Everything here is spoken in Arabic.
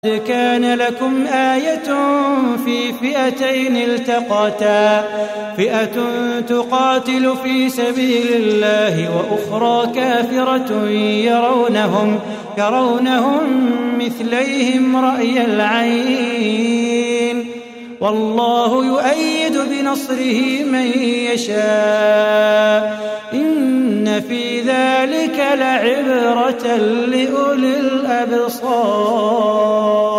قد كان لكم آية في فئتين التقتا فئة تقاتل في سبيل الله وأخرى كافرة يرونهم مثليهم رأي العين والله يؤيد بنصره من يشاء إن في ذلك لعبرة لأولي الأبصار.